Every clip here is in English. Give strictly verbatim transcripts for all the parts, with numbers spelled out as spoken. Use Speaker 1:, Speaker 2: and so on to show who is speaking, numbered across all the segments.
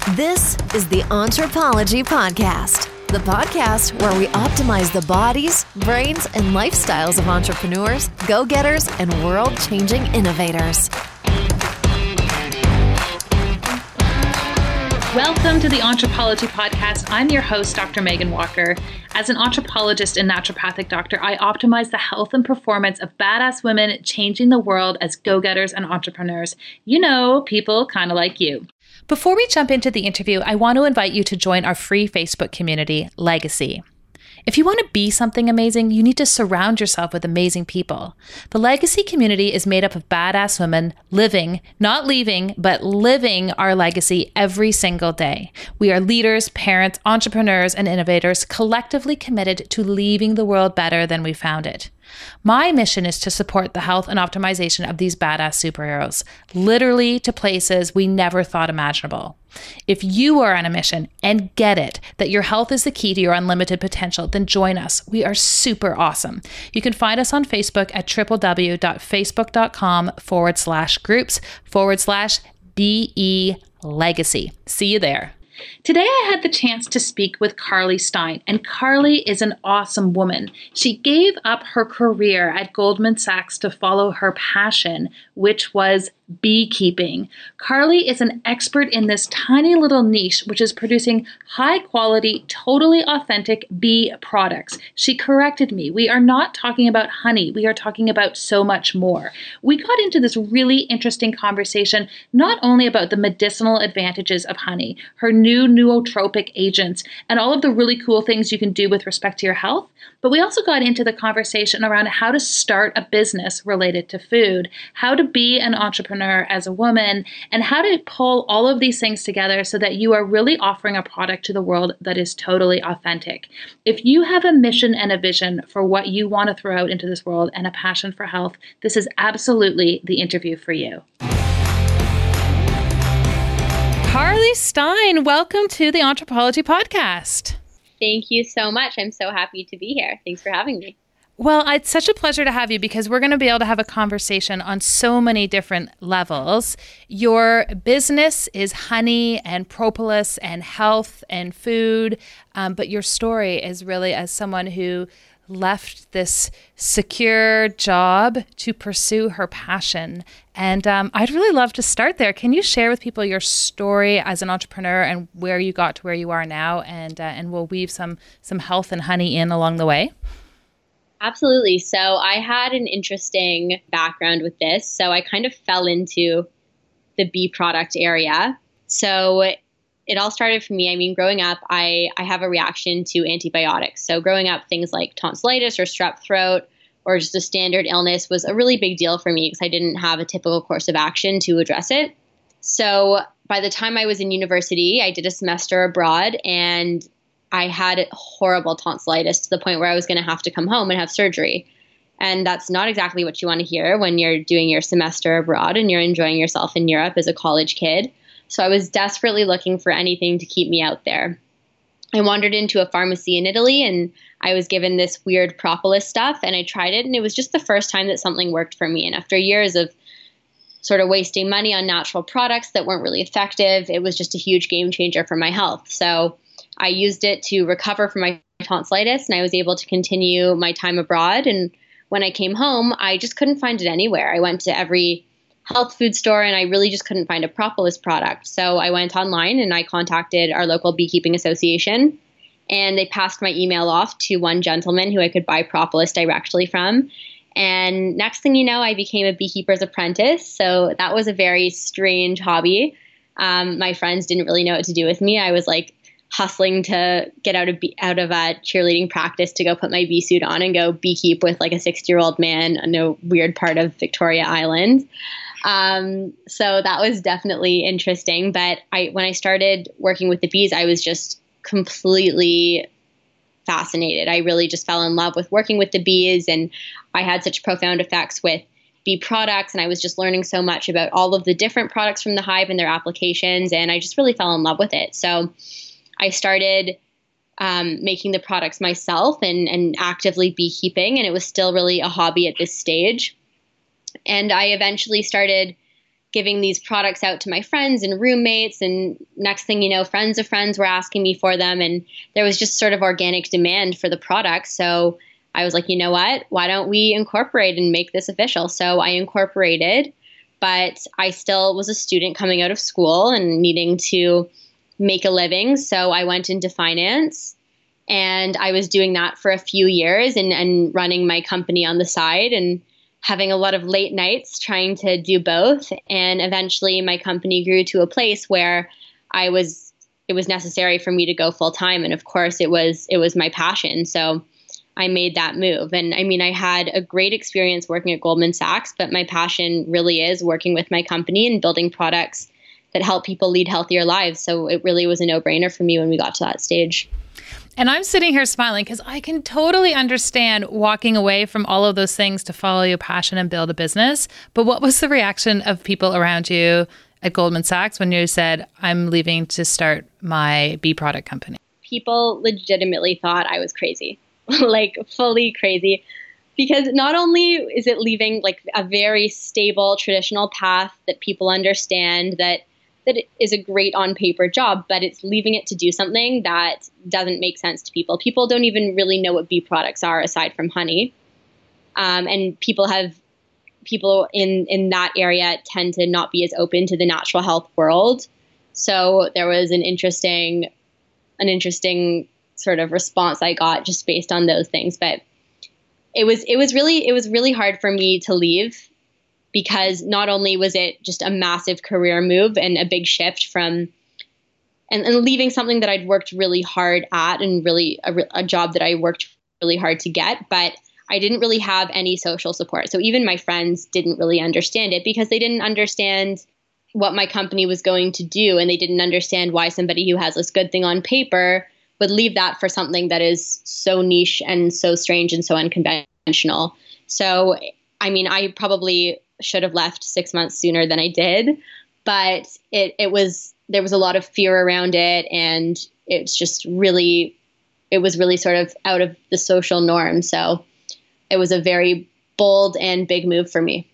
Speaker 1: This is the Anthropology Podcast, the podcast where we optimize the bodies, brains, and lifestyles of entrepreneurs, go-getters, and world-changing innovators.
Speaker 2: Welcome to the Anthropology Podcast. I'm your host, Doctor Megan Walker. As an anthropologist and naturopathic doctor, I optimize the health and performance of badass women changing the world as go-getters and entrepreneurs. You know, people kind of like you. Before we jump into the interview, I want to invite you to join our free Facebook community, Legacy. If you want to be something amazing, you need to surround yourself with amazing people. The Legacy community is made up of badass women living, not leaving, but living our legacy every single day. We are leaders, parents, entrepreneurs, and innovators collectively committed to leaving the world better than we found it. My mission is to support the health and optimization of these badass superheroes, literally to places we never thought imaginable. If you are on a mission and get it that your health is the key to your unlimited potential, then join us. We are super awesome. You can find us on Facebook at www.facebook.com forward slash groups forward slash BE Legacy. See you there. Today I had the chance to speak with Carly Stein, and Carly is an awesome woman. She gave up her career at Goldman Sachs to follow her passion, which was beekeeping. Carly is an expert in this tiny little niche, which is producing high quality, totally authentic bee products. She corrected me. We are not talking about honey. We are talking about so much more. We got into this really interesting conversation, not only about the medicinal advantages of honey, her new nootropic agents, and all of the really cool things you can do with respect to your health, but we also got into the conversation around how to start a business related to food, how to be an entrepreneur as a woman, and how to pull all of these things together so that you are really offering a product to the world that is totally authentic. If you have a mission and a vision for what you want to throw out into this world and a passion for health, this is absolutely the interview for you. Carly Stein, welcome to the Anthropology Podcast.
Speaker 3: Thank you so much. I'm so happy to be here. Thanks for having me.
Speaker 2: Well, it's such a pleasure to have you because we're going to be able to have a conversation on so many different levels. Your business is honey and propolis and health and food, um, but your story is really as someone who left this secure job to pursue her passion. And um, I'd really love to start there. Can you share with people your story as an entrepreneur and where you got to where you are now? And uh, and we'll weave some some health and honey in along the way.
Speaker 3: Absolutely. So I had an interesting background with this. So I kind of fell into the bee product area. So it all started for me. I mean, growing up, I, I have a reaction to antibiotics. So growing up, things like tonsillitis or strep throat or just a standard illness was a really big deal for me because I didn't have a typical course of action to address it. So by the time I was in university, I did a semester abroad and I had horrible tonsillitis to the point where I was going to have to come home and have surgery. And that's not exactly what you want to hear when you're doing your semester abroad and you're enjoying yourself in Europe as a college kid. So I was desperately looking for anything to keep me out there. I wandered into a pharmacy in Italy and I was given this weird propolis stuff and I tried it and it was just the first time that something worked for me. And after years of sort of wasting money on natural products that weren't really effective, it was just a huge game changer for my health. So I used it to recover from my tonsillitis and I was able to continue my time abroad. And when I came home, I just couldn't find it anywhere. I went to every health food store and I really just couldn't find a propolis product. So I went online and I contacted our local beekeeping association and they passed my email off to one gentleman who I could buy propolis directly from. And next thing you know, I became a beekeeper's apprentice. So that was a very strange hobby. Um, my friends didn't really know what to do with me. I was like hustling to get out of out of a cheerleading practice to go put my bee suit on and go beekeep with like a sixty-year-old man in a weird part of Victoria Island. Um, so that was definitely interesting. But I when I started working with the bees, I was just completely fascinated. I really just fell in love with working with the bees, and I had such profound effects with bee products, and I was just learning so much about all of the different products from the hive and their applications, and I just really fell in love with it. So I started um, making the products myself and, and actively beekeeping, and it was still really a hobby at this stage. And I eventually started giving these products out to my friends and roommates. And next thing you know, friends of friends were asking me for them. And there was just sort of organic demand for the product. So I was like, you know what, why don't we incorporate and make this official? So I incorporated, but I still was a student coming out of school and needing to make a living. So I went into finance, and I was doing that for a few years and, and running my company on the side and having a lot of late nights trying to do both. And eventually my company grew to a place where I was, it was necessary for me to go full time. And of course it was, it was my passion. So I made that move. And I mean, I had a great experience working at Goldman Sachs, but my passion really is working with my company and building products that help people lead healthier lives. So it really was a no-brainer for me when we got to that stage.
Speaker 2: And I'm sitting here smiling because I can totally understand walking away from all of those things to follow your passion and build a business. But what was the reaction of people around you at Goldman Sachs when you said, I'm leaving to start my bee product company?
Speaker 3: People legitimately thought I was crazy, like fully crazy, because not only is it leaving like a very stable traditional path that people understand that that is a great on paper job, but it's leaving it to do something that doesn't make sense to people. People don't even really know what bee products are aside from honey. Um, and people have people in, in that area tend to not be as open to the natural health world. So there was an interesting, an interesting sort of response I got just based on those things. But it was, it was really, it was really hard for me to leave, because not only was it just a massive career move and a big shift from, and, and leaving something that I'd worked really hard at and really a, a job that I worked really hard to get, but I didn't really have any social support. So even my friends didn't really understand it because they didn't understand what my company was going to do. And they didn't understand why somebody who has this good thing on paper would leave that for something that is so niche and so strange and so unconventional. So, I mean, I probably should have left six months sooner than I did, but it, it was, there was a lot of fear around it. And it's just really, it was really sort of out of the social norm. So it was a very bold and big move for me.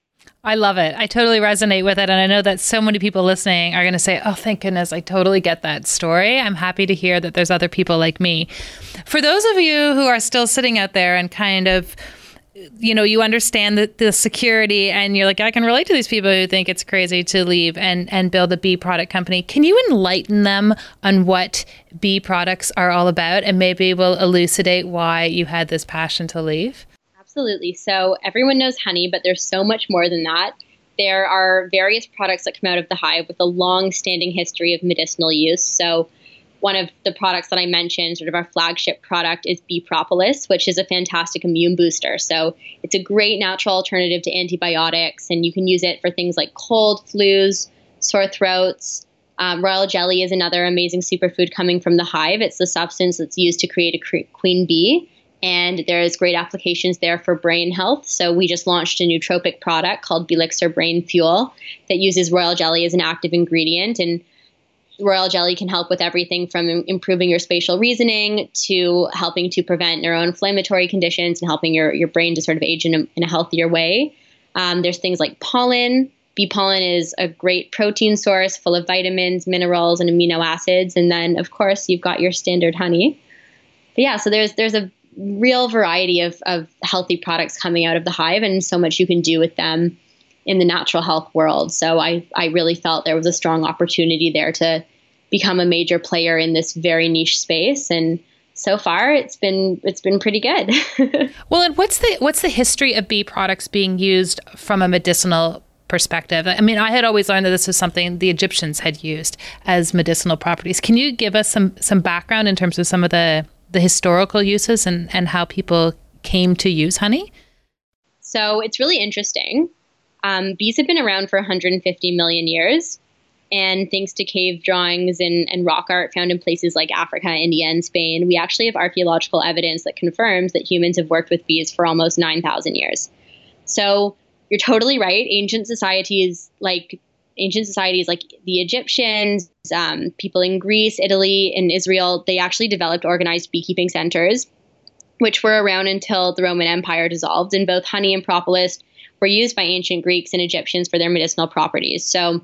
Speaker 2: I love it. I totally resonate with it. And I know that so many people listening are going to say, oh, thank goodness, I totally get that story. I'm happy to hear that there's other people like me. For those of you who are still sitting out there and kind of, you know, you understand the, the security and you're like, I can relate to these people who think it's crazy to leave and, and build a bee product company. Can you enlighten them on what bee products are all about? And maybe we'll elucidate why you had this passion to leave?
Speaker 3: Absolutely. So everyone knows honey, but there's so much more than that. There are various products that come out of the hive with a long-standing history of medicinal use. So one of the products that I mentioned, sort of our flagship product, is bee propolis, which is a fantastic immune booster. So it's a great natural alternative to antibiotics, and you can use it for things like cold, flus, sore throats. Um, royal jelly is another amazing superfood coming from the hive. It's the substance that's used to create a queen bee, and there's great applications there for brain health. So we just launched a nootropic product called Belixir Brain Fuel that uses royal jelly as an active ingredient, and royal jelly can help with everything from improving your spatial reasoning to helping to prevent neuroinflammatory conditions and helping your, your brain to sort of age in a, in a healthier way. Um, there's things like pollen. Bee pollen is a great protein source full of vitamins, minerals, and amino acids. And then, of course, you've got your standard honey. But yeah, so there's there's a real variety of, of healthy products coming out of the hive, and so much you can do with them in the natural health world. So I, I really felt there was a strong opportunity there to become a major player in this very niche space. And so far it's been, it's been pretty good.
Speaker 2: Well, and what's the, what's the history of bee products being used from a medicinal perspective? I mean, I had always learned that this was something the Egyptians had used as medicinal properties. Can you give us some, some background in terms of some of the, the historical uses and, and how people came to use honey?
Speaker 3: So it's really interesting. Um, bees have been around for one hundred fifty million years, and thanks to cave drawings and, and rock art found in places like Africa, India, and Spain, we actually have archaeological evidence that confirms that humans have worked with bees for almost nine thousand years. So you're totally right. Ancient societies like ancient societies like the Egyptians, um, people in Greece, Italy, and Israel, they actually developed organized beekeeping centers, which were around until the Roman Empire dissolved. And both honey and propolis were used by ancient Greeks and Egyptians for their medicinal properties. So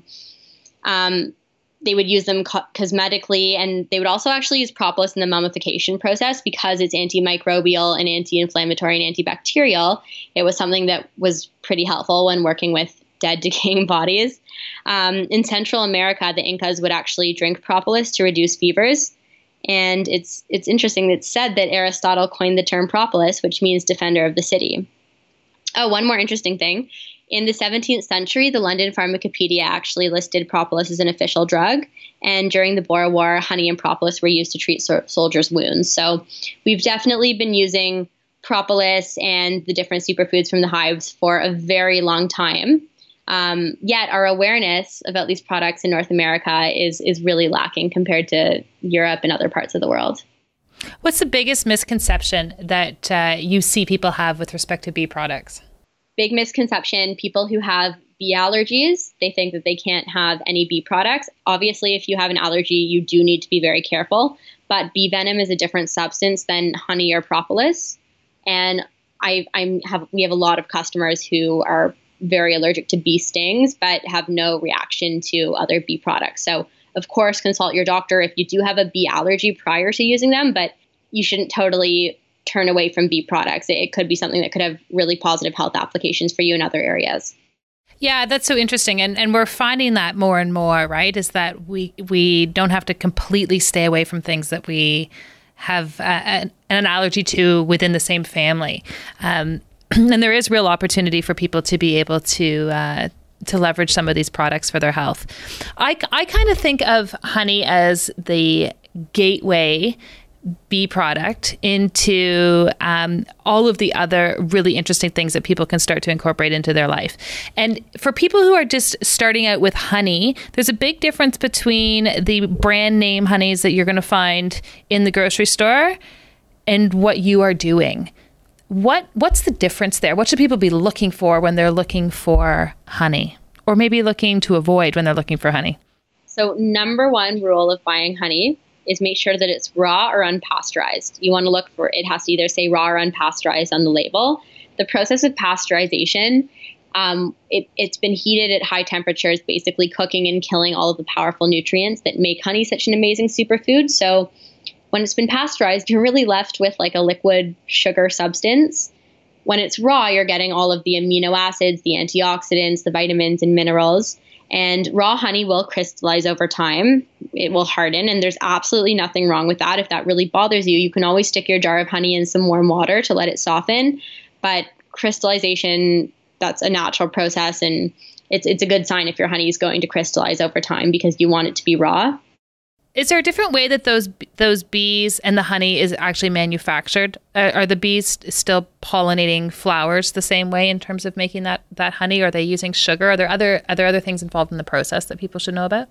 Speaker 3: um, they would use them co- cosmetically, and they would also actually use propolis in the mummification process because it's antimicrobial and anti-inflammatory and antibacterial. It was something that was pretty helpful when working with dead, decaying bodies. Um, in Central America, the Incas would actually drink propolis to reduce fevers. And it's it's interesting that it's said that Aristotle coined the term propolis, which means defender of the city. Oh, one more interesting thing. In the seventeenth century, the London Pharmacopoeia actually listed propolis as an official drug. And during the Boer War, honey and propolis were used to treat so- soldiers' wounds. So we've definitely been using propolis and the different superfoods from the hives for a very long time. Um, yet our awareness about these products in North America is is really lacking compared to Europe and other parts of the world.
Speaker 2: What's the biggest misconception that uh, you see people have with respect to bee products?
Speaker 3: Big misconception, people who have bee allergies, they think that they can't have any bee products. Obviously, if you have an allergy, you do need to be very careful. But bee venom is a different substance than honey or propolis. And I I'm have we have a lot of customers who are very allergic to bee stings, but have no reaction to other bee products. So, of course, consult your doctor if you do have a bee allergy prior to using them, but you shouldn't totally turn away from bee products. It, it could be something that could have really positive health applications for you in other areas.
Speaker 2: Yeah, that's so interesting. And and we're finding that more and more, right? Is that we we don't have to completely stay away from things that we have uh, an, an allergy to within the same family. Um, and there is real opportunity for people to be able to uh, to leverage some of these products for their health. I, I kind of think of honey as the gateway bee product into um, all of the other really interesting things that people can start to incorporate into their life. And for people who are just starting out with honey, there's a big difference between the brand name honeys that you're going to find in the grocery store and what you are doing. What what's the difference there? What should people be looking for when they're looking for honey, or maybe looking to avoid when they're looking for honey?
Speaker 3: So number one rule of buying honey is make sure that it's raw or unpasteurized. You want to look for, it has to either say raw or unpasteurized on the label. The process of pasteurization, um, it, it's been heated at high temperatures, basically cooking and killing all of the powerful nutrients that make honey such an amazing superfood. So when it's been pasteurized, you're really left with like a liquid sugar substance. When it's raw, you're getting all of the amino acids, the antioxidants, the vitamins and minerals. And raw honey will crystallize over time. It will harden, and there's absolutely nothing wrong with that. If that really bothers you, you can always stick your jar of honey in some warm water to let it soften. But crystallization, that's a natural process, and it's it's a good sign if your honey is going to crystallize over time because you want it to be raw.
Speaker 2: Is there a different way that those those bees and the honey is actually manufactured? Uh, are the bees still pollinating flowers the same way in terms of making that, that honey? Are they using sugar? Are there other are there other things involved in the process that people should know about?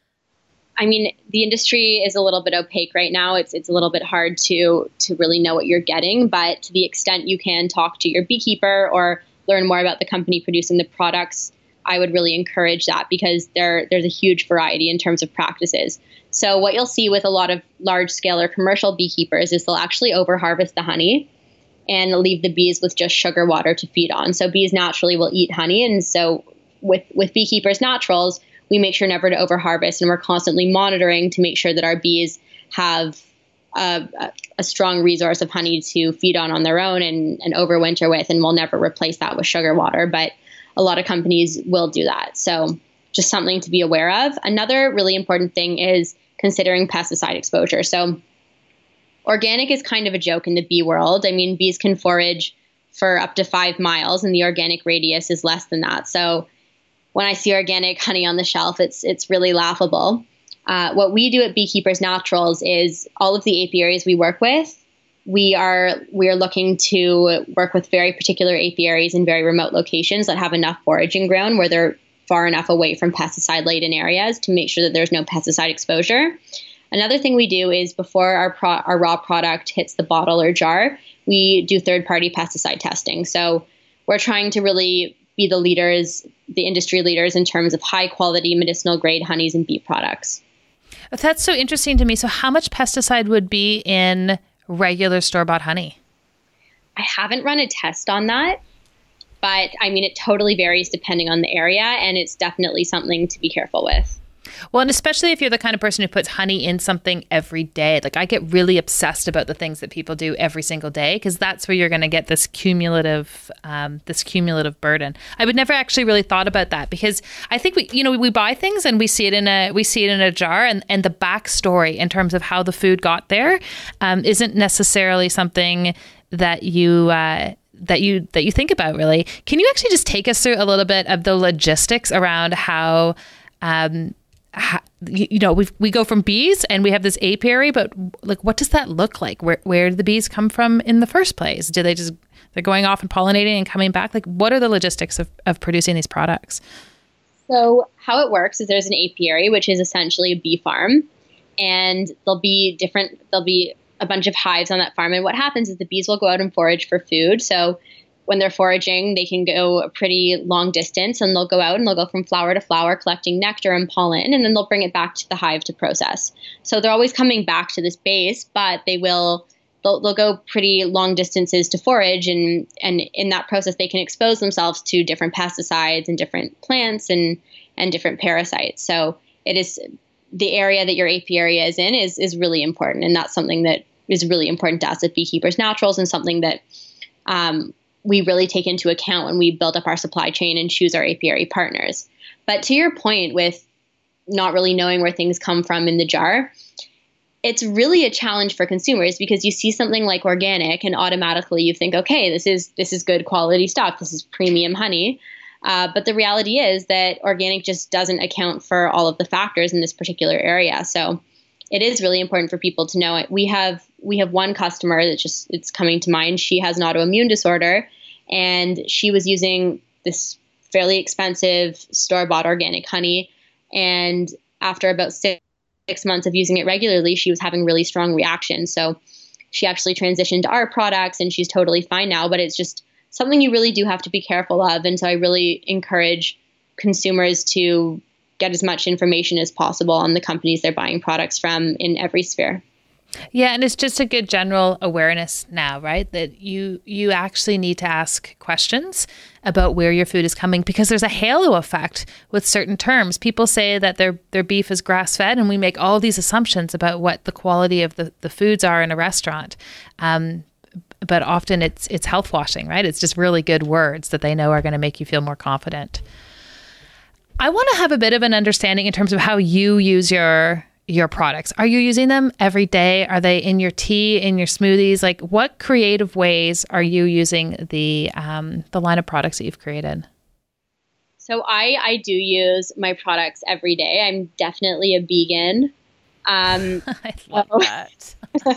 Speaker 3: I mean, the industry is a little bit opaque right now. It's it's a little bit hard to to really know what you're getting, but to the extent you can talk to your beekeeper or learn more about the company producing the products, I would really encourage that because there there's a huge variety in terms of practices. So what you'll see with a lot of large scale or commercial beekeepers is they'll actually over harvest the honey and leave the bees with just sugar water to feed on. So bees naturally will eat honey. And so with, with Beekeepers Naturals, we make sure never to over harvest, and we're constantly monitoring to make sure that our bees have a, a strong resource of honey to feed on on their own and, and overwinter with, and we'll never replace that with sugar water. But a lot of companies will do that. So just something to be aware of. Another really important thing is considering pesticide exposure. So organic is kind of a joke in the bee world. I mean, bees can forage for up to five miles and the organic radius is less than that. So when I see organic honey on the shelf, it's it's really laughable. Uh, what we do at Beekeepers Naturals is all of the apiaries we work with, we are we are looking to work with very particular apiaries in very remote locations that have enough foraging ground where they're far enough away from pesticide-laden areas to make sure that there's no pesticide exposure. Another thing we do is before our pro- our raw product hits the bottle or jar, we do third-party pesticide testing. So we're trying to really be the leaders, the industry leaders in terms of high-quality medicinal-grade honeys and bee products.
Speaker 2: That's so interesting to me. So how much pesticide would be in regular store-bought honey?
Speaker 3: I haven't run a test on that. But I mean, it totally varies depending on the area, and it's definitely something to be careful with.
Speaker 2: Well, and especially if you're the kind of person who puts honey in something every day. Like, I get really obsessed about the things that people do every single day, because that's where you're going to get this cumulative, um, this cumulative burden. I would never actually really thought about that, because I think we, you know, we buy things and we see it in a, we see it in a jar, and, and the backstory in terms of how the food got there um, isn't necessarily something that you, uh, that you, that you think about really. Can you actually just take us through a little bit of the logistics around how, um, How, you know, we we go from bees and we have this apiary, but like, what does that look like? Where where do the bees come from in the first place? Do they just, they're going off and pollinating and coming back? Like, what are the logistics of, of producing these products?
Speaker 3: So how it works is there's an apiary, which is essentially a bee farm, and there'll be different, there'll be a bunch of hives on that farm. And what happens is the bees will go out and forage for food. So when they're foraging, they can go a pretty long distance, and they'll go out and they'll go from flower to flower collecting nectar and pollen, and then they'll bring it back to the hive to process. So they're always coming back to this base, but they will they'll, they'll go pretty long distances to forage, and and in that process they can expose themselves to different pesticides and different plants and and different parasites. So it is, the area that your apiary is in is is really important, and that's something that is really important to us at Beekeepers Naturals, and something that um, we really take into account when we build up our supply chain and choose our apiary partners. But to your point with not really knowing where things come from in the jar, it's really a challenge for consumers, because you see something like organic and automatically you think, okay, this is this is good quality stuff. This is premium honey. Uh, but the reality is that organic just doesn't account for all of the factors in this particular area. So it is really important for people to know it. We have we have one customer that just, it's coming to mind. She has an autoimmune disorder, and she was using this fairly expensive store-bought organic honey. And after about six, six months of using it regularly, she was having really strong reactions. So she actually transitioned to our products, and she's totally fine now. But it's just something you really do have to be careful of. And so I really encourage consumers to get as much information as possible on the companies they're buying products from in every sphere.
Speaker 2: Yeah, and it's just a good general awareness now, right? That you you actually need to ask questions about where your food is coming, because there's a halo effect with certain terms. People say that their their beef is grass-fed, and we make all these assumptions about what the quality of the, the foods are in a restaurant. Um, but often it's it's health washing, right? It's just really good words that they know are going to make you feel more confident. I want to have a bit of an understanding in terms of how you use your your products. Are you using them every day? Are they in your tea, in your smoothies? Like, what creative ways are you using the um, the line of products that you've created?
Speaker 3: So I, I do use my products every day. I'm definitely a vegan. Um,
Speaker 2: I love
Speaker 3: so,
Speaker 2: that.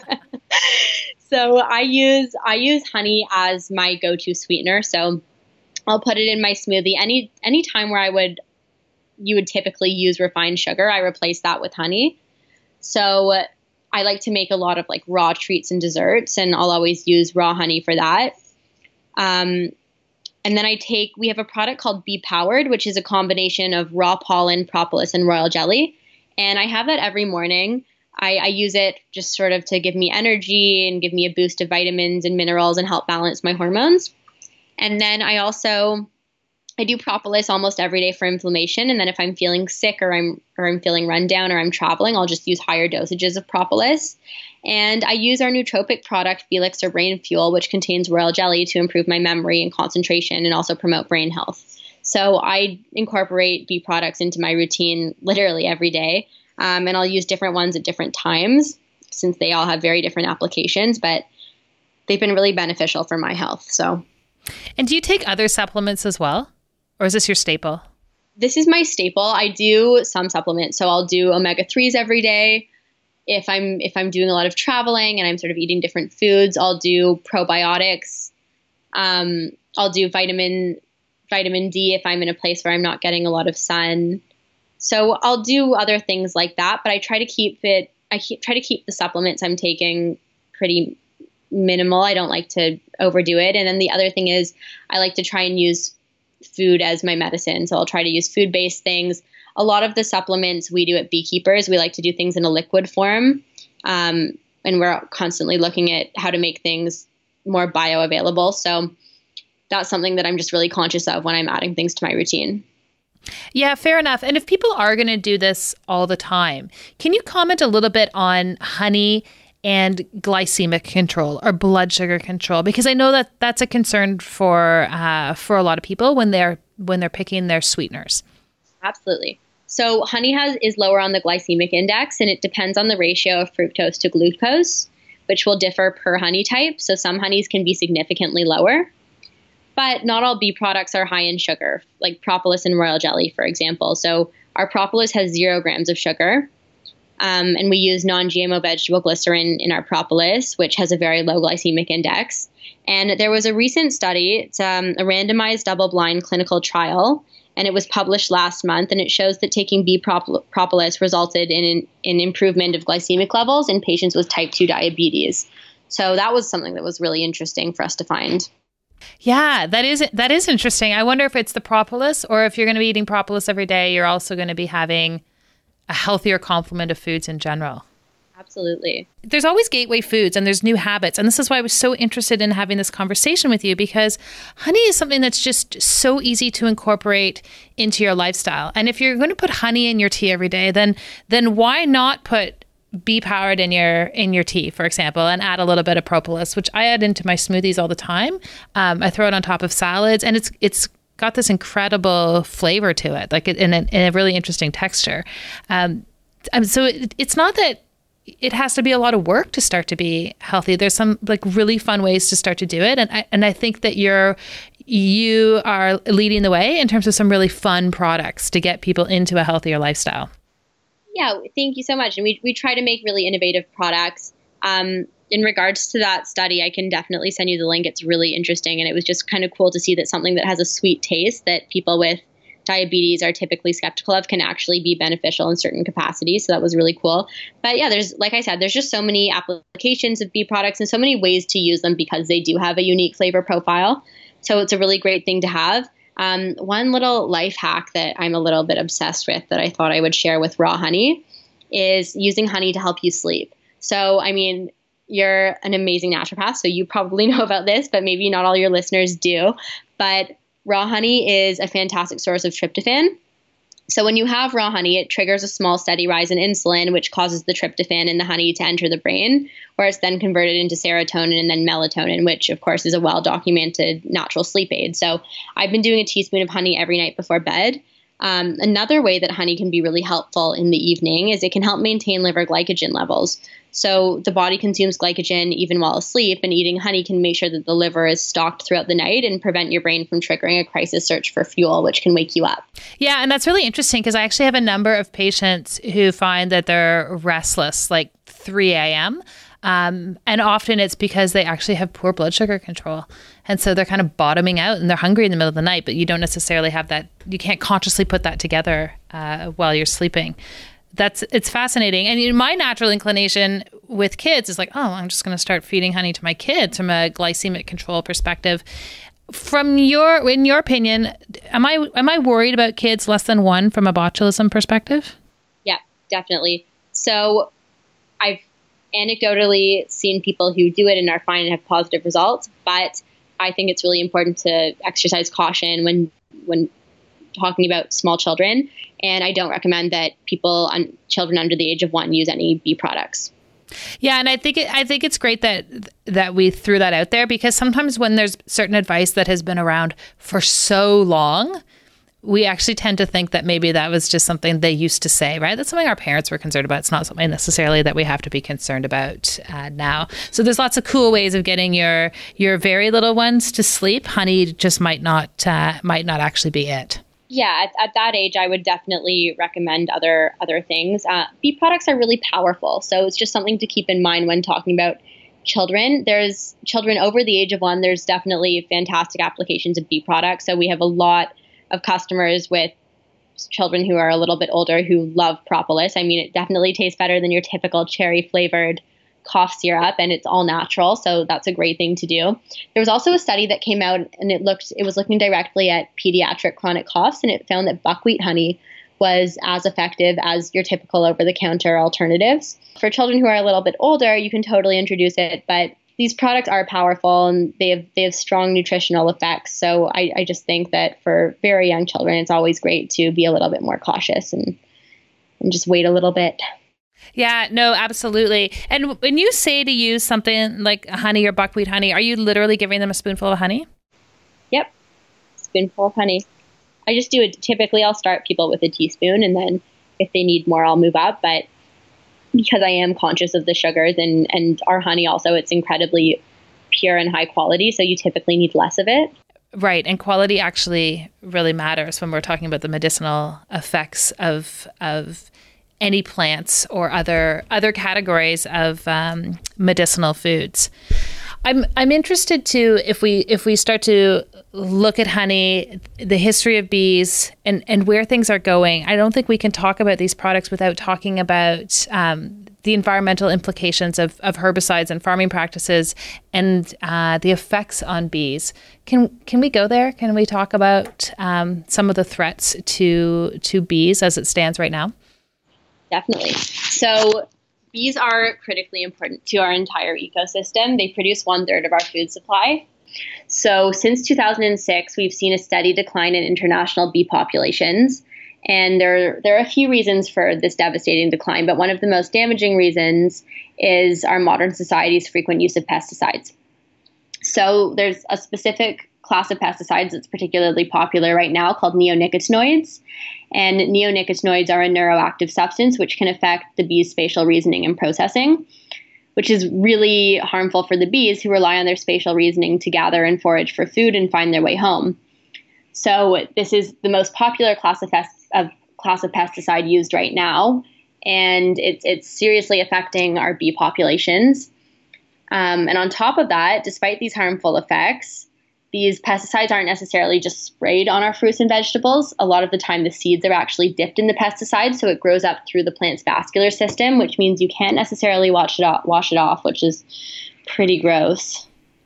Speaker 3: so I use I use honey as my go-to sweetener. So I'll put it in my smoothie. Any any time where I would you would typically use refined sugar, I replace that with honey. So I like to make a lot of like raw treats and desserts, and I'll always use raw honey for that. Um, and then I take, we have a product called Bee Powered, which is a combination of raw pollen, propolis, and royal jelly. And I have that every morning. I, I use it just sort of to give me energy and give me a boost of vitamins and minerals and help balance my hormones. And then I also I do propolis almost every day for inflammation. And then if I'm feeling sick or I'm or I'm feeling run down or I'm traveling, I'll just use higher dosages of propolis. And I use our nootropic product, Felix or Brain Fuel, which contains royal jelly to improve my memory and concentration and also promote brain health. So I incorporate bee products into my routine literally every day. Um, and I'll use different ones at different times, since they all have very different applications, but they've been really beneficial for my health. So,
Speaker 2: and do you take other supplements as well? Or is this your staple?
Speaker 3: This is my staple. I do some supplements. So I'll do omega threes every day. If I'm if I'm doing a lot of traveling and I'm sort of eating different foods, I'll do probiotics. Um, I'll do vitamin vitamin D if I'm in a place where I'm not getting a lot of sun. So I'll do other things like that, but I try to keep it I keep, try to keep the supplements I'm taking pretty minimal. I don't like to overdo it. And then the other thing is I like to try and use food as my medicine. So I'll try to use food-based things. A lot of the supplements we do at Beekeepers, we like to do things in a liquid form. Um, and we're constantly looking at how to make things more bioavailable. So that's something that I'm just really conscious of when I'm adding things to my routine.
Speaker 2: Yeah, fair enough. And if people are going to do this all the time, can you comment a little bit on honey and glycemic control or blood sugar control? Because I know that that's a concern for uh, for a lot of people when they're when they're picking their sweeteners.
Speaker 3: Absolutely. So honey has is lower on the glycemic index, and it depends on the ratio of fructose to glucose, which will differ per honey type. So some honeys can be significantly lower. But not all bee products are high in sugar, like propolis and royal jelly, for example. So our propolis has zero grams of sugar, um, and we use non-G M O vegetable glycerin in our propolis, which has a very low glycemic index. And there was a recent study, it's um, a randomized double-blind clinical trial, and it was published last month, and it shows that taking bee prop- propolis resulted in an in improvement of glycemic levels in patients with type two diabetes. So that was something that was really interesting for us to find.
Speaker 2: Yeah, that is that is interesting. I wonder if it's the propolis, or if you're going to be eating propolis every day, you're also going to be having a healthier complement of foods in general.
Speaker 3: Absolutely.
Speaker 2: There's always gateway foods and there's new habits. And this is why I was so interested in having this conversation with you, because honey is something that's just so easy to incorporate into your lifestyle. And if you're going to put honey in your tea every day, then then why not put bee powered in your in your tea, for example, and add a little bit of propolis, which I add into my smoothies all the time. Um, I throw it on top of salads, and it's it's got this incredible flavor to it, like it, in, a, in a really interesting texture. Um, so it, it's not that it has to be a lot of work to start to be healthy. There's some like really fun ways to start to do it, and I, and I think that you're you are leading the way in terms of some really fun products to get people into a healthier lifestyle.
Speaker 3: Yeah, thank you so much. And we we try to make really innovative products. Um, in regards to that study, I can definitely send you the link. It's really interesting. And it was just kind of cool to see that something that has a sweet taste that people with diabetes are typically skeptical of can actually be beneficial in certain capacities. So that was really cool. But yeah, there's, like I said, there's just so many applications of bee products and so many ways to use them because they do have a unique flavor profile. So it's a really great thing to have. Um, one little life hack that I'm a little bit obsessed with that I thought I would share with raw honey is using honey to help you sleep. So, I mean, you're an amazing naturopath, so you probably know about this, but maybe not all your listeners do. But raw honey is a fantastic source of tryptophan. So when you have raw honey, it triggers a small steady rise in insulin, which causes the tryptophan in the honey to enter the brain, where it's then converted into serotonin and then melatonin, which of course is a well-documented natural sleep aid. So I've been doing a teaspoon of honey every night before bed. Um, another way that honey can be really helpful in the evening is it can help maintain liver glycogen levels. So the body consumes glycogen even while asleep, and eating honey can make sure that the liver is stocked throughout the night and prevent your brain from triggering a crisis search for fuel, which can wake you up.
Speaker 2: Yeah, and that's really interesting because I actually have a number of patients who find that they're restless like three a.m. Um, and often it's because they actually have poor blood sugar control. And so they're kind of bottoming out and they're hungry in the middle of the night, but you don't necessarily have that. You can't consciously put that together uh, while you're sleeping. That's it's fascinating. And you know, my natural inclination with kids is like, oh, I'm just going to start feeding honey to my kids from a glycemic control perspective. From your, in your opinion, am I am I worried about kids less than one from a botulism perspective?
Speaker 3: Yeah, definitely. So I've anecdotally seen people who do it and are fine and have positive results, but I think it's really important to exercise caution when when talking about small children. And I don't recommend that people, on children under the age of one, use any bee products.
Speaker 2: Yeah, and I think it, I think it's great that that we threw that out there, because sometimes when there's certain advice that has been around for so long, we actually tend to think that maybe that was just something they used to say, right? That's something our parents were concerned about. It's not something necessarily that we have to be concerned about uh, now. So there's lots of cool ways of getting your your very little ones to sleep. Honey just might not uh, might not actually be it.
Speaker 3: Yeah, at, at that age, I would definitely recommend other other things. Uh, bee products are really powerful, so it's just something to keep in mind when talking about children. There's children over the age of one. There's definitely fantastic applications of bee products. So we have a lot of customers with children who are a little bit older who love propolis. I mean, it definitely tastes better than your typical cherry flavored cough syrup, and it's all natural. So that's a great thing to do. There was also a study that came out, and it looked, it was looking directly at pediatric chronic coughs, and it found that buckwheat honey was as effective as your typical over-the-counter alternatives. For children who are a little bit older, you can totally introduce it, but these products are powerful and they have they have strong nutritional effects. So I, I just think that for very young children, it's always great to be a little bit more cautious and and just wait a little bit.
Speaker 2: Yeah, no, absolutely. And when you say to use something like honey or buckwheat honey, are you literally giving them a spoonful of honey?
Speaker 3: Yep, spoonful of honey. I just do it. Typically, I'll start people with a teaspoon, and then if they need more, I'll move up. But because I am conscious of the sugars and, and our honey also, it's incredibly pure and high quality. So you typically need less of it.
Speaker 2: Right. And quality actually really matters when we're talking about the medicinal effects of of any plants or other other categories of um, medicinal foods. I'm I'm interested too if we if we start to look at honey, the history of bees, and, and where things are going. I don't think we can talk about these products without talking about um, the environmental implications of, of herbicides and farming practices and uh, the effects on bees. Can can we go there? Can we talk about um, some of the threats to to bees as it stands right now?
Speaker 3: Definitely. So bees are critically important to our entire ecosystem. They produce one third of our food supply. So since two thousand six, we've seen a steady decline in international bee populations. And there, there are a few reasons for this devastating decline, but one of the most damaging reasons is our modern society's frequent use of pesticides. So there's a specific class of pesticides that's particularly popular right now called neonicotinoids. And neonicotinoids are a neuroactive substance which can affect the bee's spatial reasoning and processing, which is really harmful for the bees who rely on their spatial reasoning to gather and forage for food and find their way home. So this is the most popular class of, pest- of class of pesticide used right now, and it's it's seriously affecting our bee populations. Um, and on top of that, despite these harmful effects, these pesticides aren't necessarily just sprayed on our fruits and vegetables. A lot of the time, the seeds are actually dipped in the pesticide, so it grows up through the plant's vascular system, which means you can't necessarily wash it off, wash it off, which is pretty gross.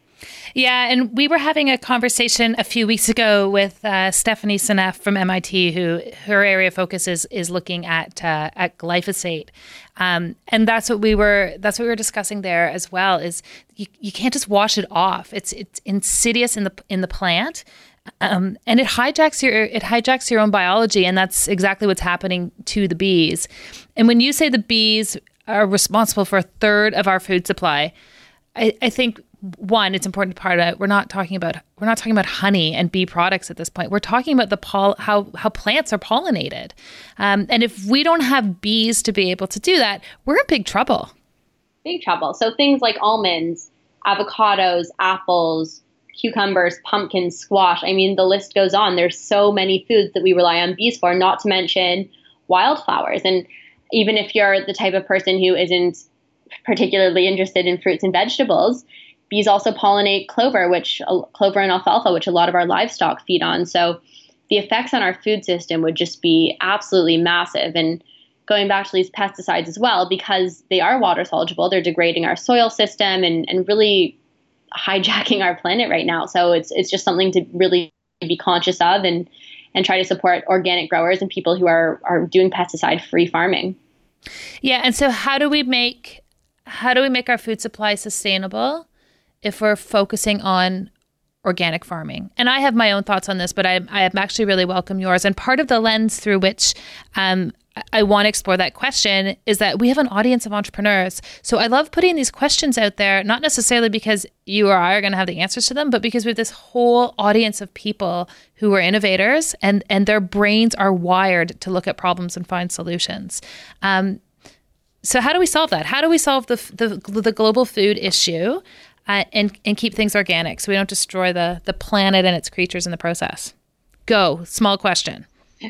Speaker 2: Yeah, and we were having a conversation a few weeks ago with uh, Stephanie Seneff from M I T, who her area of focus is is looking at uh, at glyphosate, um, and that's what we were that's what we were discussing there as well. Is you, you can't just wash it off. It's it's insidious in the in the plant, um, and it hijacks your it hijacks your own biology, and that's exactly what's happening to the bees. And when you say the bees are responsible for a third of our food supply, I, I think. One, it's important to part out. We're not talking about we're not talking about honey and bee products at this point. We're talking about the poll how how plants are pollinated, um, and if we don't have bees to be able to do that, we're in big trouble.
Speaker 3: Big trouble. So things like almonds, avocados, apples, cucumbers, pumpkins, squash. I mean, the list goes on. There's so many foods that we rely on bees for. Not to mention wildflowers. And even if you're the type of person who isn't particularly interested in fruits and vegetables, bees also pollinate clover, which uh, clover and alfalfa, which a lot of our livestock feed on. So the effects on our food system would just be absolutely massive. And going back to these pesticides as well, because they are water soluble, they're degrading our soil system and, and really hijacking our planet right now. So it's it's just something to really be conscious of and and try to support organic growers and people who are are doing pesticide-free farming.
Speaker 2: Yeah, and so how do we make how do we make our food supply sustainable if we're focusing on organic farming? And I have my own thoughts on this, but I, I actually really welcome yours. And part of the lens through which um, I want to explore that question is that we have an audience of entrepreneurs. So I love putting these questions out there, not necessarily because you or I are going to have the answers to them, but because we have this whole audience of people who are innovators and, and their brains are wired to look at problems and find solutions. Um, so how do we solve that? How do we solve the the, the global food issue? Uh, and and keep things organic so we don't destroy the the planet and its creatures in the process? Go. Small question.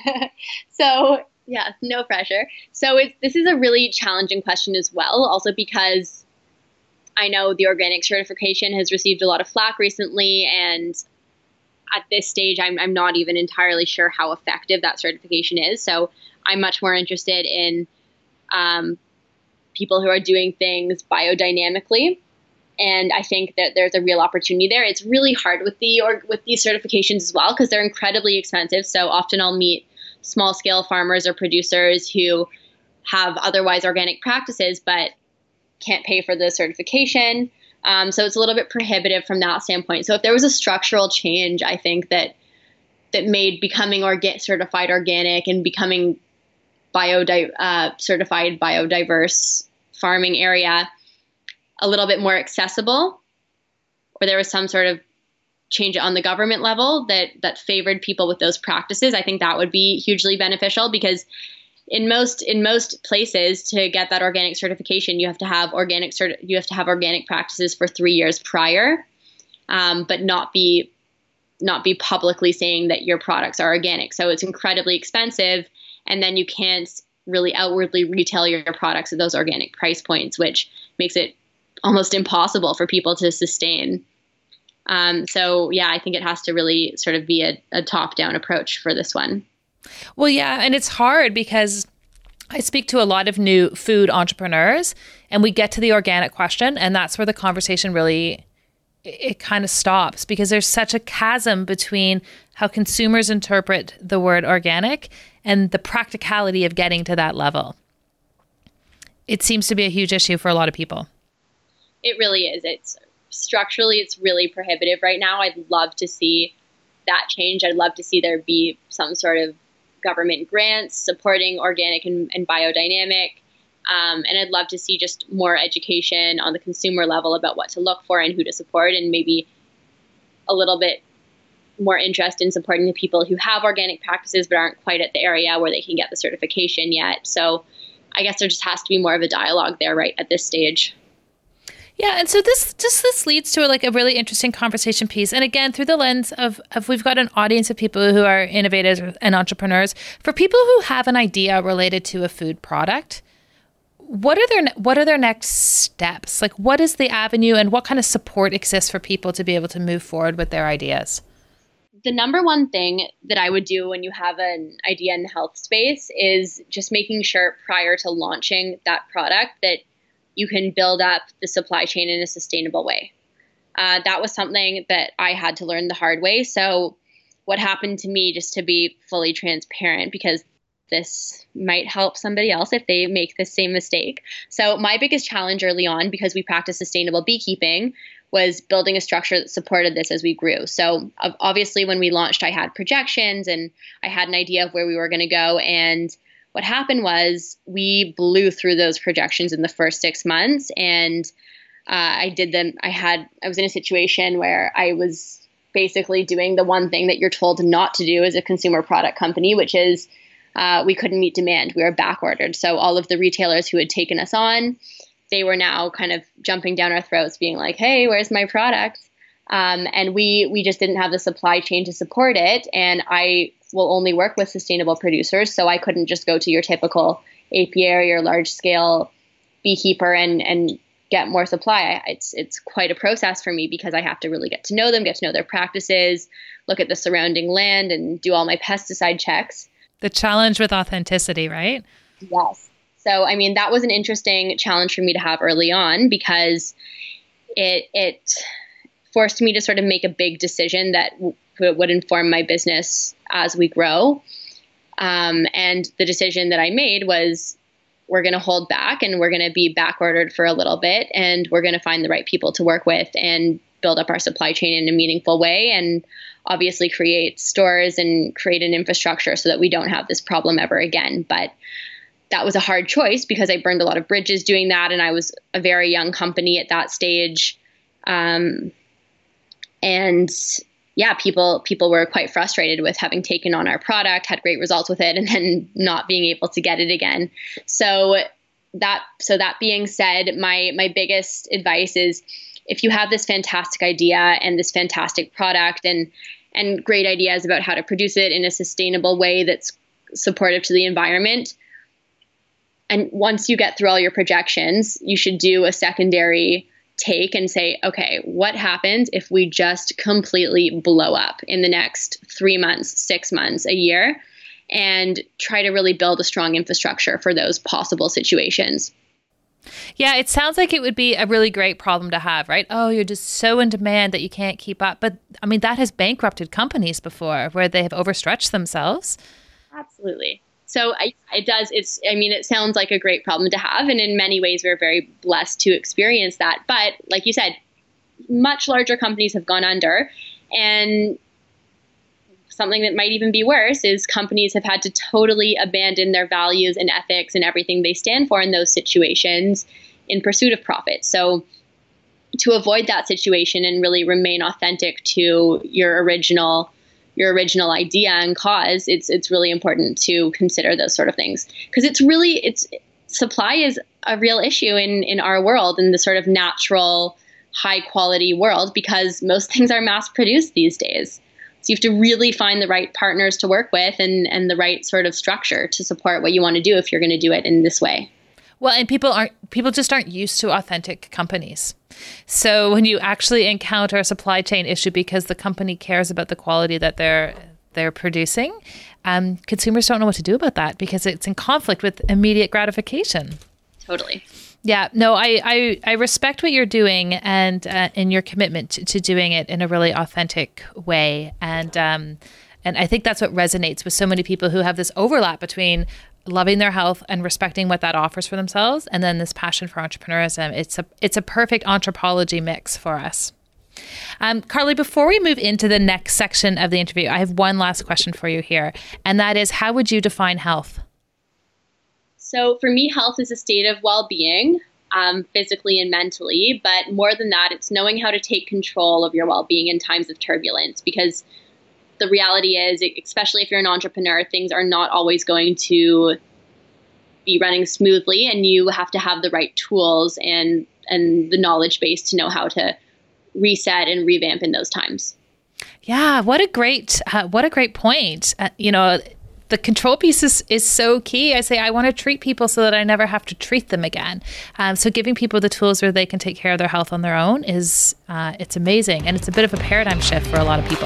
Speaker 3: So, yeah, no pressure. So it's, this is a really challenging question as well, also because I know the organic certification has received a lot of flack recently, and at this stage, I'm, I'm not even entirely sure how effective that certification is. So I'm much more interested in um, people who are doing things biodynamically. And I think that there's a real opportunity there. It's really hard with the or with these certifications as well because they're incredibly expensive. So often I'll meet small scale farmers or producers who have otherwise organic practices but can't pay for the certification. Um, so it's a little bit prohibitive from that standpoint. So if there was a structural change, I think that that made becoming orga- certified organic and becoming bio uh, certified biodiverse farming area a little bit more accessible, or there was some sort of change on the government level that that favored people with those practices, I think that would be hugely beneficial, because in most in most places, to get that organic certification, you have to have organic cert- you have to have organic practices for three years prior, um, but not be not be publicly saying that your products are organic. So it's incredibly expensive, and then you can't really outwardly retail your products at those organic price points, which makes it almost impossible for people to sustain. Um, so yeah, I think it has to really sort of be a, a top-down approach for this one.
Speaker 2: Well, yeah, and it's hard because I speak to a lot of new food entrepreneurs, and we get to the organic question, and that's where the conversation really, it, it kind of stops, because there's such a chasm between how consumers interpret the word organic and the practicality of getting to that level. It seems to be a huge issue for a lot of people.
Speaker 3: It really is. It's structurally, it's really prohibitive right now. I'd love to see that change. I'd love to see there be some sort of government grants supporting organic and, and biodynamic. Um, and I'd love to see just more education on the consumer level about what to look for and who to support, and maybe a little bit more interest in supporting the people who have organic practices but aren't quite at the area where they can get the certification yet. So I guess there just has to be more of a dialogue there right at this stage.
Speaker 2: Yeah, and so this just this leads to a, like a really interesting conversation piece. And again, through the lens of, of we've got an audience of people who are innovators and entrepreneurs. For people who have an idea related to a food product, what are their what are their next steps? Like, what is the avenue, and what kind of support exists for people to be able to move forward with their ideas?
Speaker 3: The number one thing that I would do when you have an idea in the health space is just making sure prior to launching that product that you can build up the supply chain in a sustainable way. Uh, that was something that I had to learn the hard way. So what happened to me, just to be fully transparent, because this might help somebody else if they make the same mistake. So my biggest challenge early on, because we practice sustainable beekeeping, was building a structure that supported this as we grew. So obviously when we launched, I had projections and I had an idea of where we were going to go. And what happened was we blew through those projections in the first six months. And uh, I did them. I had, I was in a situation where I was basically doing the one thing that you're told not to do as a consumer product company, which is uh, we couldn't meet demand. We were back ordered. So all of the retailers who had taken us on, they were now kind of jumping down our throats being like, hey, where's my product? Um, and we, we just didn't have the supply chain to support it. And I will only work with sustainable producers. So I couldn't just go to your typical apiary or large scale beekeeper and, and get more supply. It's, it's quite a process for me, because I have to really get to know them, get to know their practices, look at the surrounding land, and do all my pesticide checks.
Speaker 2: The challenge with authenticity, right?
Speaker 3: Yes. So, I mean, that was an interesting challenge for me to have early on, because it, it forced me to sort of make a big decision that w- would inform my business as we grow. Um, and the decision that I made was, we're going to hold back and we're going to be back ordered for a little bit, and we're going to find the right people to work with and build up our supply chain in a meaningful way, and obviously create stores and create an infrastructure so that we don't have this problem ever again. But that was a hard choice, because I burned a lot of bridges doing that, and I was a very young company at that stage. Um, and yeah, people people were quite frustrated with having taken on our product, had great results with it, and then not being able to get it again. So that so that being said, my my biggest advice is, if you have this fantastic idea and this fantastic product and and great ideas about how to produce it in a sustainable way that's supportive to the environment, and once you get through all your projections, you should do a secondary take and say, okay, what happens if we just completely blow up in the next three months, six months, a year, and try to really build a strong infrastructure for those possible situations.
Speaker 2: Yeah, it sounds like it would be a really great problem to have, right? Oh, you're just so in demand that you can't keep up. But I mean, that has bankrupted companies before, where they have overstretched themselves.
Speaker 3: Absolutely. So I, it does, it's, I mean, it sounds like a great problem to have. And in many ways, we're very blessed to experience that. But like you said, much larger companies have gone under. And something that might even be worse is companies have had to totally abandon their values and ethics and everything they stand for in those situations in pursuit of profit. So to avoid that situation and really remain authentic to your original your original idea and cause, it's it's really important to consider those sort of things, because it's really it's supply is a real issue in in our world, in the sort of natural high quality world, because most things are mass produced these days. So you have to really find the right partners to work with and, and the right sort of structure to support what you want to do if you're going to do it in this way.
Speaker 2: Well, and people aren't people just aren't used to authentic companies. So when you actually encounter a supply chain issue because the company cares about the quality that they're they're producing, um, consumers don't know what to do about that because it's in conflict with immediate gratification.
Speaker 3: Totally.
Speaker 2: Yeah, no, I, I, I respect what you're doing and uh, and your commitment to, to doing it in a really authentic way. And um, and I think that's what resonates with so many people who have this overlap between loving their health and respecting what that offers for themselves, and then this passion for entrepreneurism. It's a it's a perfect anthropology mix for us. Um, Carly, before we move into the next section of the interview, I have one last question for you here, and that is, how would you define health?
Speaker 3: So for me, health is a state of well-being, um, physically and mentally. But more than that, it's knowing how to take control of your well-being in times of turbulence. Because the reality is, especially if you're an entrepreneur, things are not always going to be running smoothly. And you have to have the right tools and, and the knowledge base to know how to reset and revamp in those times.
Speaker 2: Yeah, what a great, uh, what a great point. Uh, you know, the control piece is, is so key. I say, I want to treat people so that I never have to treat them again. Um, so giving people the tools where they can take care of their health on their own is, uh, it's amazing. And it's a bit of a paradigm shift for a lot of people.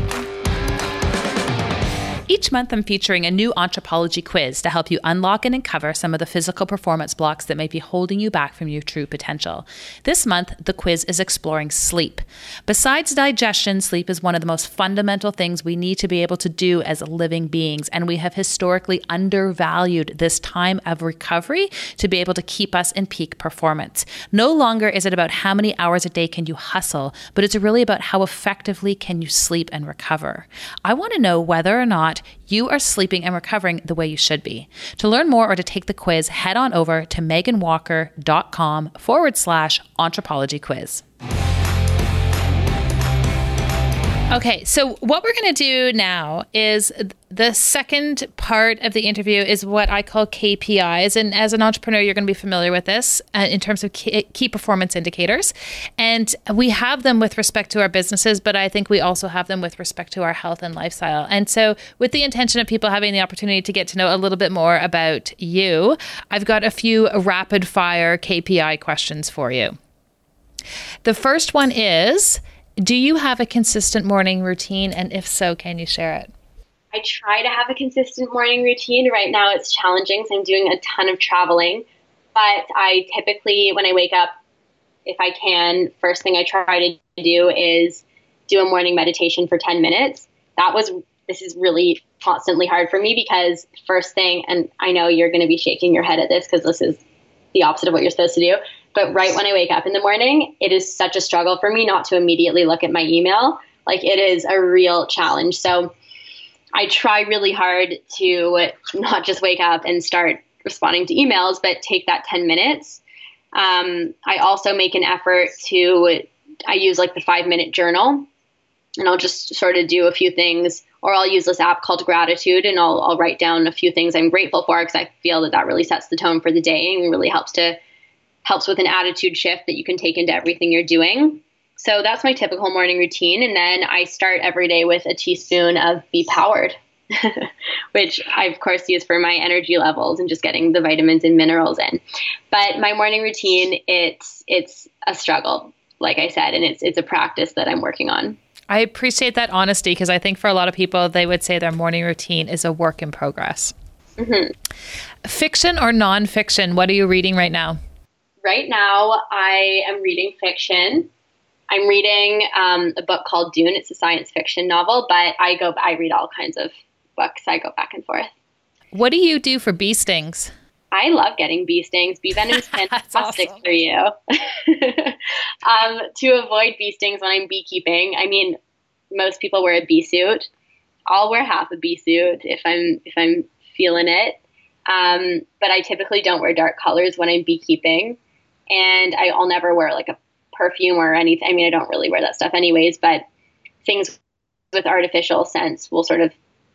Speaker 2: Each month, I'm featuring a new Anthropology quiz to help you unlock and uncover some of the physical performance blocks that may be holding you back from your true potential. This month, the quiz is exploring sleep. Besides digestion, sleep is one of the most fundamental things we need to be able to do as living beings, and we have historically undervalued this time of recovery to be able to keep us in peak performance. No longer is it about how many hours a day can you hustle, but it's really about how effectively can you sleep and recover. I want to know whether or not you are sleeping and recovering the way you should be. To learn more or to take the quiz, head on over to meganwalker.com forward slash anthropology quiz. Okay, so what we're going to do now is the second part of the interview is what I call K P Is. And as an entrepreneur, you're going to be familiar with this uh, in terms of key, key performance indicators. And we have them with respect to our businesses, but I think we also have them with respect to our health and lifestyle. And so with the intention of people having the opportunity to get to know a little bit more about you, I've got a few rapid fire K P I questions for you. The first one is, do you have a consistent morning routine? And if so, can you share it?
Speaker 3: I try to have a consistent morning routine. Right now it's challenging, so I'm doing a ton of traveling. But I typically, when I wake up, if I can, first thing I try to do is do a morning meditation for ten minutes. That was, this is really constantly hard for me because first thing, and I know you're going to be shaking your head at this because this is the opposite of what you're supposed to do. But right when I wake up in the morning, it is such a struggle for me not to immediately look at my email. Like, it is a real challenge. So I try really hard to not just wake up and start responding to emails, but take that ten minutes. Um, I also make an effort to, I use like the five minute journal, and I'll just sort of do a few things, or I'll use this app called Gratitude, and I'll, I'll write down a few things I'm grateful for, because I feel that that really sets the tone for the day and really helps to helps with an attitude shift that you can take into everything you're doing. So that's my typical morning routine. And then I start every day with a teaspoon of Be Powered, which I, of course, use for my energy levels and just getting the vitamins and minerals in. But my morning routine, it's it's a struggle, like I said, and it's it's a practice that I'm working on.
Speaker 2: I appreciate that honesty, because I think for a lot of people, they would say their morning routine is a work in progress. Mm-hmm. Fiction or nonfiction? What are you reading right now?
Speaker 3: Right now, I am reading fiction. I'm reading um, a book called Dune. It's a science fiction novel, but I go, I read all kinds of books. I go back and forth.
Speaker 2: What do you do for bee stings?
Speaker 3: I love getting bee stings. Bee venom is fantastic
Speaker 2: awesome.
Speaker 3: for you. um, to avoid bee stings when I'm beekeeping, I mean, most people wear a bee suit. I'll wear half a bee suit if I'm if I'm feeling it. Um, but I typically don't wear dark colors when I'm beekeeping, and I, I'll never wear like a perfume or anything. I mean, I don't really wear that stuff anyways. But things with artificial scents will sort of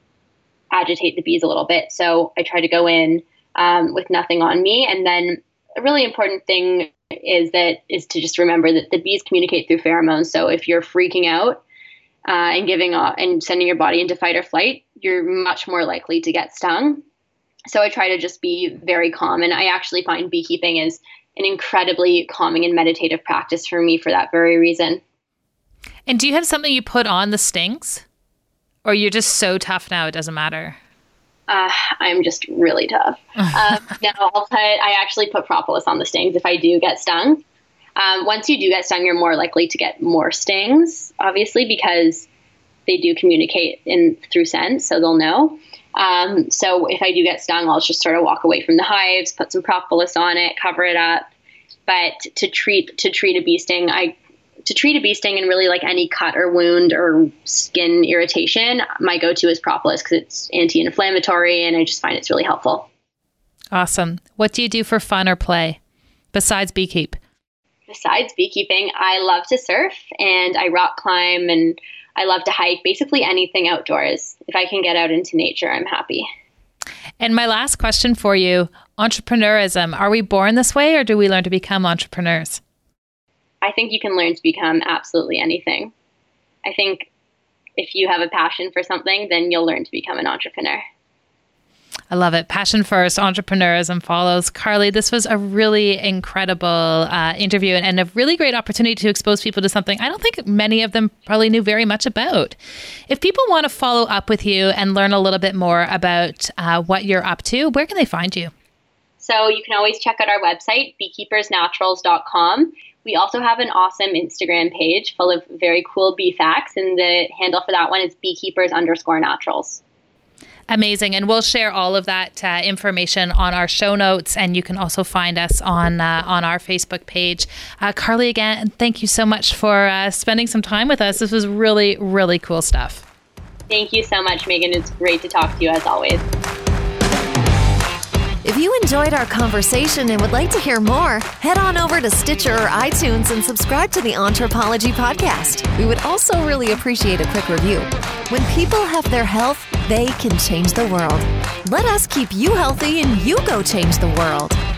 Speaker 3: agitate the bees a little bit. So I try to go in um, with nothing on me. And then a really important thing is that is to just remember that the bees communicate through pheromones. So if you're freaking out uh, and giving off and sending your body into fight or flight, you're much more likely to get stung. So I try to just be very calm. And I actually find beekeeping is an incredibly calming and meditative practice for me for that very reason.
Speaker 2: And do you have something you put on the stings? Or you're just so tough now it doesn't matter?
Speaker 3: Uh, I'm just really tough. um, no, I'll put, I actually put propolis on the stings if I do get stung. Um, once you do get stung, you're more likely to get more stings, obviously, because they do communicate in through scent, so they'll know. Um, so if I do get stung, I'll just sort of walk away from the hives, put some propolis on it, cover it up. But to treat to treat a bee sting, I to treat a bee sting and really like any cut or wound or skin irritation, my go-to is propolis because it's anti-inflammatory and I just find it's really helpful.
Speaker 2: Awesome. What do you do for fun or play besides beekeep?
Speaker 3: Besides beekeeping, I love to surf and I rock climb and I love to hike, basically anything outdoors. If I can get out into nature, I'm happy.
Speaker 2: And my last question for you, entrepreneurism. Are we born this way or do we learn to become entrepreneurs?
Speaker 3: I think you can learn to become absolutely anything. I think if you have a passion for something, then you'll learn to become an entrepreneur.
Speaker 2: I love it. Passion first, entrepreneurism follows. Carly, this was a really incredible uh, interview and, and a really great opportunity to expose people to something I don't think many of them probably knew very much about. If people want to follow up with you and learn a little bit more about uh, what you're up to, where can they find you?
Speaker 3: So you can always check out our website, beekeepers naturals dot com. We also have an awesome Instagram page full of very cool bee facts, and the handle for that one is beekeepers underscore naturals.
Speaker 2: Amazing. And we'll share all of that uh, information on our show notes, and you can also find us on uh, on our Facebook page. Uh, Carly, again, thank you so much for uh, spending some time with us. This was really, really cool stuff.
Speaker 3: Thank you so much, Megan. It's great to talk to you as always.
Speaker 1: If you enjoyed our conversation and would like to hear more, head on over to Stitcher or iTunes and subscribe to the Anthropology Podcast. We would also really appreciate a quick review. When people have their health, they can change the world. Let us keep you healthy and you go change the world.